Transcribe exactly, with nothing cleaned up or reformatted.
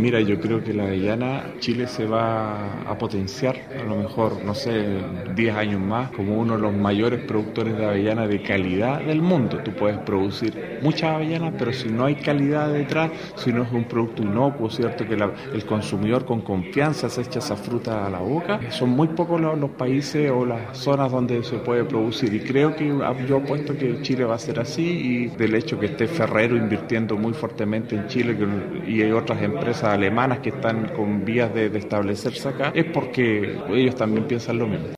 Mira, yo creo que la avellana, Chile se va a potenciar, a lo mejor, no sé, diez años más, como uno de los mayores productores de avellana de calidad del mundo. Tú puedes producir muchas avellanas, pero si no hay calidad detrás, si no es un producto inocuo, ¿cierto? Que la- el consumidor con confianza se echa esa fruta a la boca, son muy pocos los, los países o las zonas donde se puede producir. Y creo que ah, yo apuesto que Chile va a ser así, y del hecho que esté Ferrero invirtiendo muy fuertemente en Chile que- y hay otras empresas alemanas que están con vías de, de establecerse acá, es porque ellos también piensan lo mismo.